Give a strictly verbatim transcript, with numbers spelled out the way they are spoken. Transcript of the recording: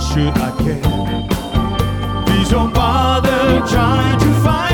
should I care? Please don't bother trying to find